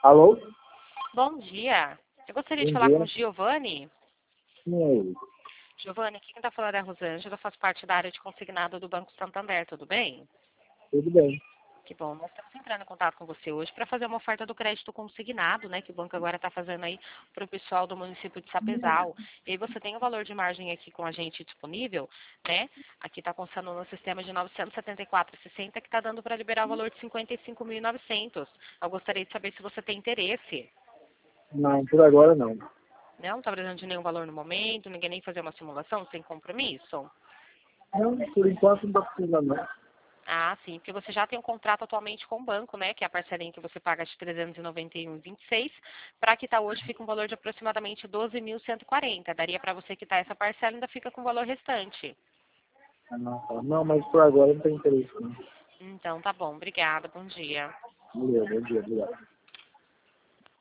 Alô? Bom dia. Eu gostaria de Bom falar dia. com o Giovanni. Quem é ele? Giovanni, aqui quem está falando é a Rosângela, faço parte da área de consignado do Banco Santander, tudo bem? Tudo bem. Que bom, nós estamos entrando em contato com você hoje para fazer uma oferta do crédito consignado, né, que o banco agora está fazendo aí para o pessoal do município de Sapezal. E aí você tem o valor de margem aqui com a gente disponível, né? Aqui está constando no sistema de 974,60 que está dando para liberar o valor de 55.900. Eu gostaria de saber se você tem interesse. Não, por agora não. Não está precisando de nenhum valor no momento, ninguém nem fazer uma simulação sem compromisso? Não, por enquanto não está precisando não. Ah, sim, porque você já tem um contrato atualmente com o banco, né? Que é a parcelinha que você paga de 391,26. Para quitar hoje fica um valor de aproximadamente 12.140. Daria para você quitar essa parcela e ainda fica com o valor restante. Não, tá. Não, mas por agora não tem interesse não. Então tá bom, obrigada, bom dia. Beleza, bom dia, obrigado.